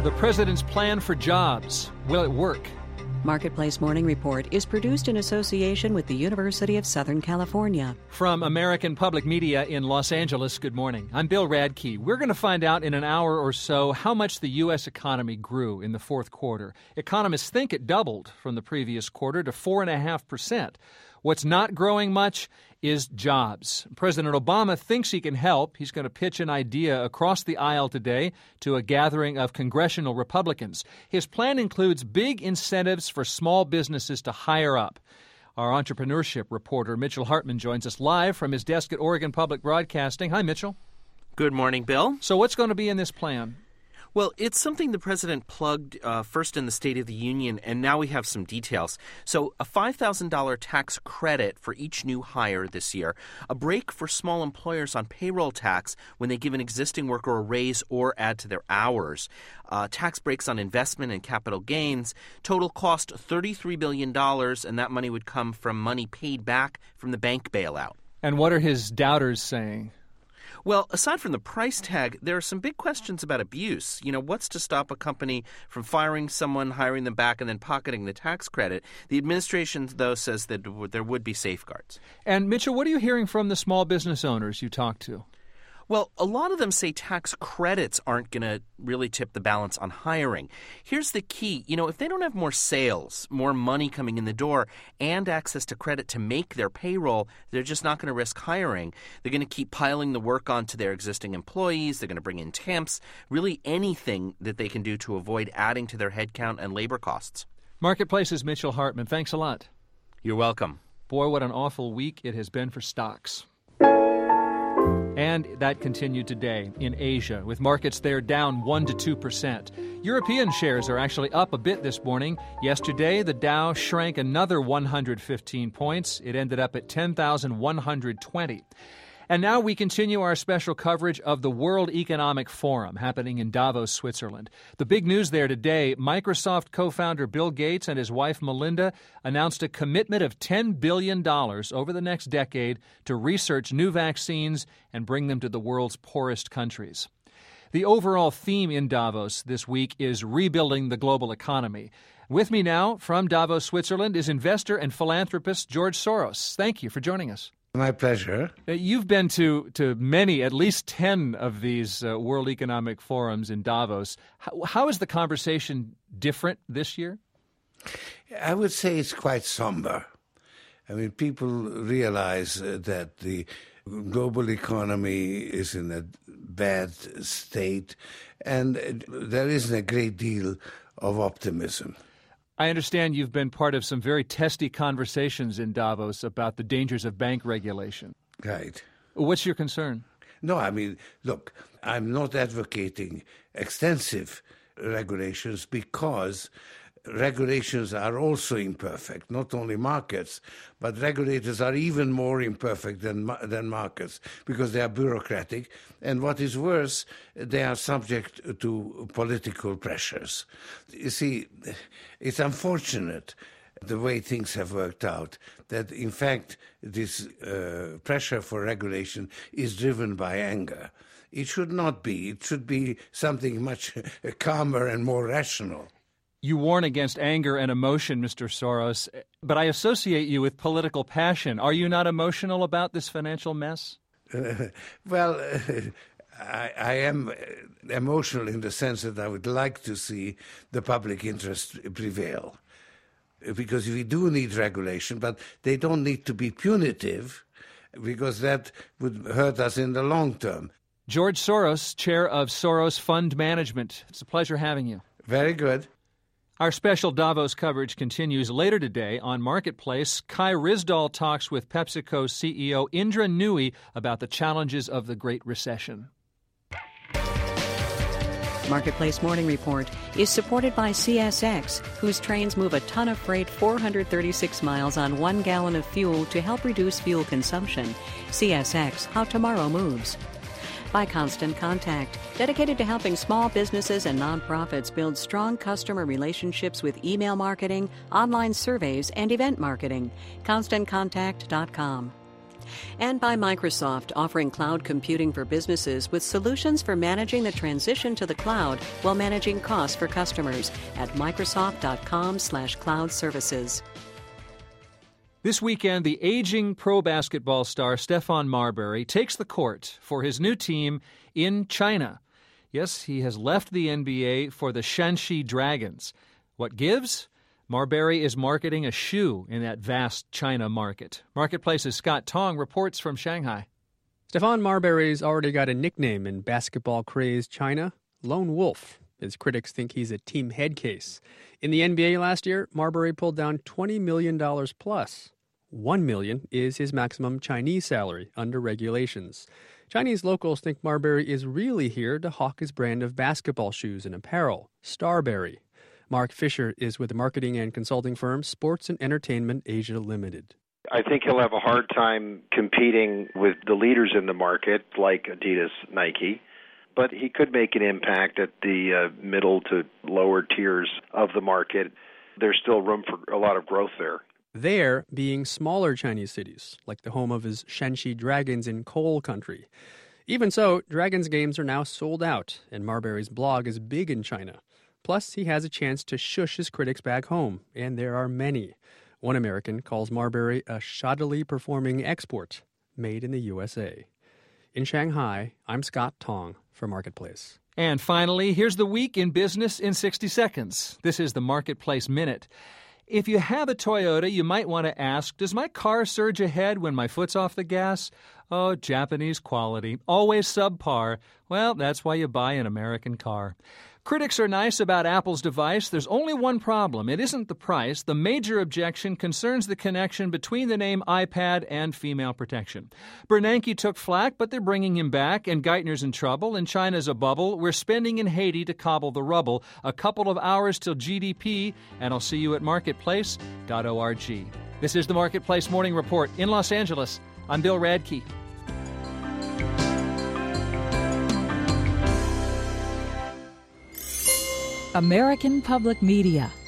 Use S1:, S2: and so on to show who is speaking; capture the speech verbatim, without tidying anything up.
S1: The president's plan for jobs. Will it work?
S2: Marketplace Morning Report is produced in association with the University of Southern California.
S1: From American Public Media in Los Angeles, good morning. I'm Bill Radke. We're going to find out in an hour or so how much the U S economy grew in the fourth quarter. Economists think it doubled from the previous quarter to four point five percent. What's not growing much is jobs. President Obama thinks he can help. He's going to pitch an idea across the aisle today to a gathering of congressional Republicans. His plan includes big incentives for small businesses to hire up. Our entrepreneurship reporter, Mitchell Hartman, joins us live from his desk at Oregon Public Broadcasting. Hi, Mitchell.
S3: Good morning, Bill.
S1: So what's going to be in this plan?
S3: Well, it's something the president plugged uh, first in the State of the Union, and now we have some details. So a five thousand dollars tax credit for each new hire this year, a break for small employers on payroll tax when they give an existing worker a raise or add to their hours, uh, tax breaks on investment and capital gains, total cost thirty-three billion dollars, and that money would come from money paid back from the bank bailout.
S1: And what are his doubters saying?
S3: Well, aside from the price tag, there are some big questions about abuse. You know, what's to stop a company from firing someone, hiring them back, and then pocketing the tax credit? The administration, though, says that there would be safeguards.
S1: And, Mitchell, what are you hearing from the small business owners you talk to?
S3: Well, a lot of them say tax credits aren't going to really tip the balance on hiring. Here's the key. You know, if they don't have more sales, more money coming in the door, and access to credit to make their payroll, they're just not going to risk hiring. They're going to keep piling the work onto their existing employees. They're going to bring in temps, really anything that they can do to avoid adding to their headcount and labor costs.
S1: Marketplace's Mitchell Hartman. Thanks a lot.
S3: You're welcome.
S1: Boy, what an awful week it has been for stocks. And that continued today in Asia, with markets there down one to two percent. European shares are actually up a bit this morning. Yesterday, the Dow shrank another one hundred fifteen points. It ended up at ten thousand one hundred twenty. And now we continue our special coverage of the World Economic Forum happening in Davos, Switzerland. The big news there today, Microsoft co-founder Bill Gates and his wife Melinda announced a commitment of ten billion dollars over the next decade to research new vaccines and bring them to the world's poorest countries. The overall theme in Davos this week is rebuilding the global economy. With me now from Davos, Switzerland, is investor and philanthropist George Soros. Thank you for joining us.
S4: My pleasure.
S1: You've been to, to many, at least ten of these uh, World Economic Forums in Davos. How, how is the conversation different this year?
S4: I would say it's quite somber. I mean, people realize uh, that the global economy is in a bad state, and uh, there isn't a great deal of optimism.
S1: I understand you've been part of some very testy conversations in Davos about the dangers of bank regulation.
S4: Right.
S1: What's your concern?
S4: No, I mean, look, I'm not advocating extensive regulations because regulations are also imperfect, not only markets, but regulators are even more imperfect than than markets because they are bureaucratic. And what is worse, they are subject to political pressures. You see, it's unfortunate the way things have worked out, that in fact this uh, pressure for regulation is driven by anger. It should not be. It should be something much calmer and more rational.
S1: You warn against anger and emotion, Mister Soros, but I associate you with political passion. Are you not emotional about this financial mess?
S4: Uh, well, uh, I, I am emotional in the sense that I would like to see the public interest prevail. Because we do need regulation, but they don't need to be punitive, because that would hurt us in the long term.
S1: George Soros, chair of Soros Fund Management. It's a pleasure having you.
S4: Very good.
S1: Our special Davos coverage continues later today on Marketplace. Kai Ryssdal talks with PepsiCo C E O Indra Nooyi about the challenges of the Great Recession.
S2: Marketplace Morning Report is supported by C S X, whose trains move a ton of freight four hundred thirty-six miles on one gallon of fuel to help reduce fuel consumption. C S X, how tomorrow moves. By Constant Contact, dedicated to helping small businesses and nonprofits build strong customer relationships with email marketing, online surveys, and event marketing. constant contact dot com. And by Microsoft, offering cloud computing for businesses with solutions for managing the transition to the cloud while managing costs for customers at Microsoft.com slash cloud services.
S1: This weekend, the aging pro basketball star Stephon Marbury takes the court for his new team in China. Yes, he has left the N B A for the Shanxi Dragons. What gives? Marbury is marketing a shoe in that vast China market. Marketplace's Scott Tong reports from Shanghai.
S5: Stephon Marbury's already got a nickname in basketball-crazed China, Lone Wolf. His critics think he's a team head case. In the N B A last year, Marbury pulled down twenty million dollars plus. One million dollars is his maximum Chinese salary under regulations. Chinese locals think Marbury is really here to hawk his brand of basketball shoes and apparel, Starbury. Mark Fisher is with the marketing and consulting firm Sports and Entertainment Asia Limited.
S6: I think he'll have a hard time competing with the leaders in the market like Adidas, Nike, but he could make an impact at the uh, middle to lower tiers of the market. There's still room for a lot of growth there.
S5: There being smaller Chinese cities, like the home of his Shanxi Dragons in coal country. Even so, Dragons games are now sold out, and Marbury's blog is big in China. Plus, he has a chance to shush his critics back home, and there are many. One American calls Marbury a shoddily performing export made in the U S A. In Shanghai, I'm Scott Tong for Marketplace.
S1: And finally, here's the week in business in sixty seconds. This is the Marketplace Minute. If you have a Toyota, you might want to ask, does my car surge ahead when my foot's off the gas? Oh, Japanese quality, always subpar. Well, that's why you buy an American car. Critics are nice about Apple's device. There's only one problem. It isn't the price. The major objection concerns the connection between the name iPad and female protection. Bernanke took flack, but they're bringing him back, and Geithner's in trouble, and China's a bubble. We're spending in Haiti to cobble the rubble. A couple of hours till G D P, and I'll see you at marketplace dot org. This is the Marketplace Morning Report in Los Angeles. I'm Bill Radke.
S7: American Public Media